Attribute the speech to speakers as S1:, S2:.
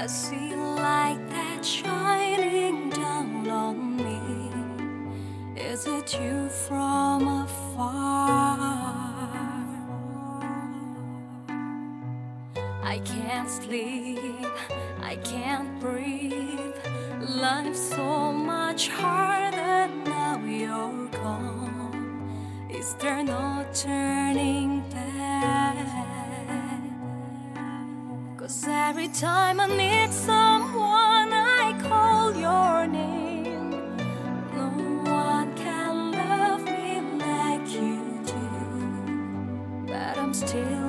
S1: I see light that shining down on me. Is it you from afar? I can't sleep, I can't breathe. Life's so much harder now you're gone. Is there no turning back? 'Cause every time I need someone, I call your name. No one can love me like you do, but I'm still